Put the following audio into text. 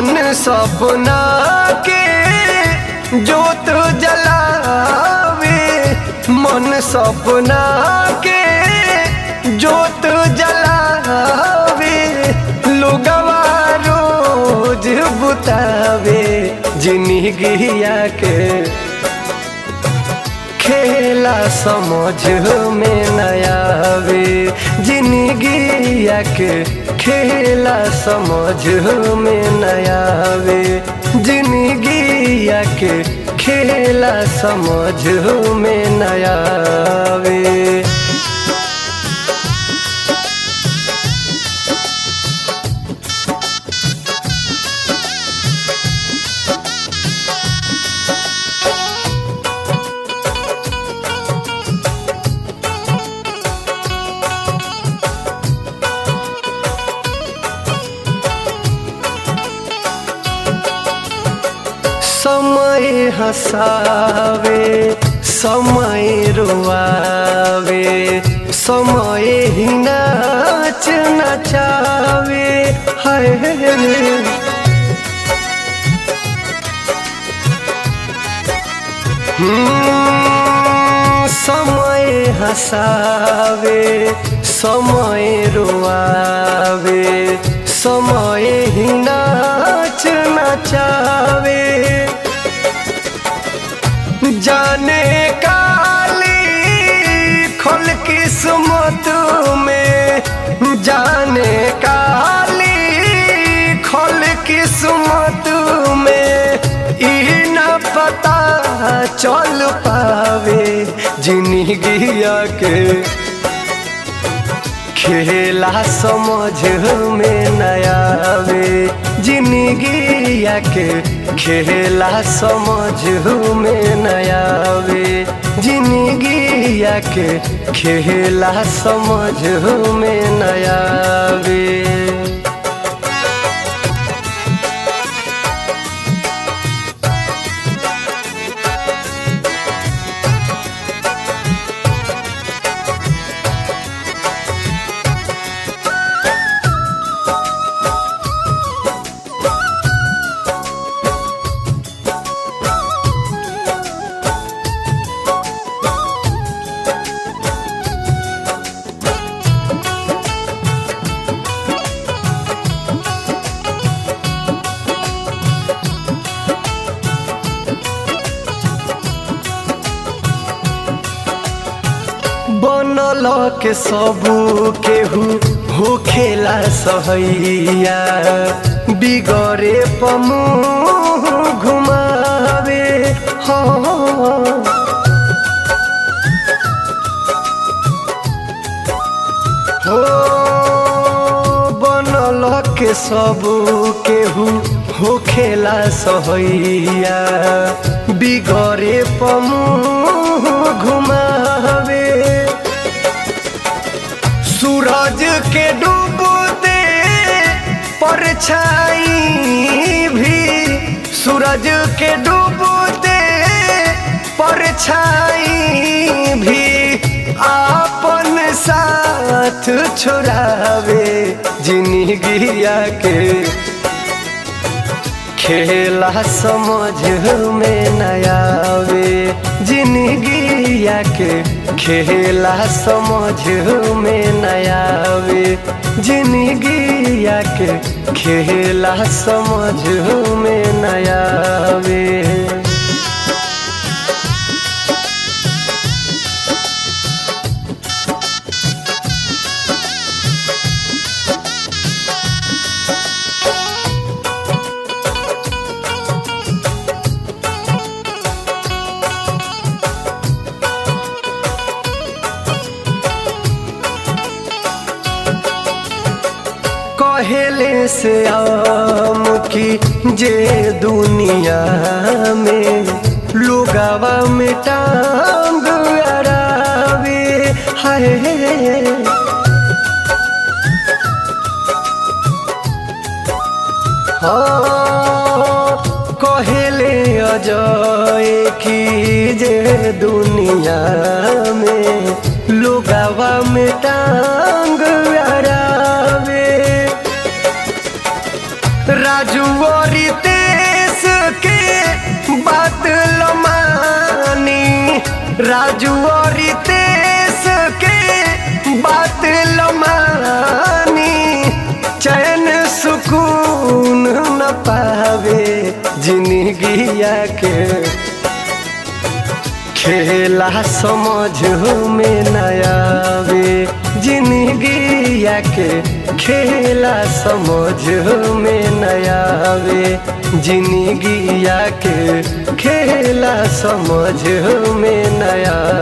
मन सपना के जोत जलावे, मन सपना के जोत जलावे, लोगवा रोज बुतावे, जिंदगिया के खेला समझ में न आवे, जिंदगिया के खेला समझ में न आवे, जिंदगिया के खेला समझ में न आवे। समय हंसावे, समय रुआवे, समय ही नाच नचावे, हाय रे। समय हंसावे, समय रुआवे, समय ही नाच नचावे, जाने काली खोल किस्मत में, जाने काली खोल किस्मत में, ई न पता चल पावे, जिंदगिया के खेला समझ में न आवे, जिंदगिया के खेला समझ में न आवे, जिंदगिया के खेला समझ में न आवे। बनल के सबू केहू हो खेला सहैया, बिगड़े पमुँह घुमावे, हो बनल के सबू केहू हो खेला सहैया, बिगड़े पमुँह घुमावे, सूरज के डूबते परछाई भी, सूरज के डूबते परछाई भी, आपन साथ छोड़ावे, जिंदगिया के खेला समझ में न आवे, जिंदगिया के खेला समझ में न आवे, जिंदगिया के खेला समझ में न आवे। पहले से आम की जे दुनिया में लोगावा में टांग अड़ावे, हाय कहले अजय की जे दुनिया में लोगावा में टांग अड़ावे, राजू और राजू और रितेश के बात लमानी चैन सुकून न पावे जिंदगिया के खेला समझ में न आवे जिंदगिया के खेला समझ में न आवे जिंदगिया के खेला समझ में न आवे।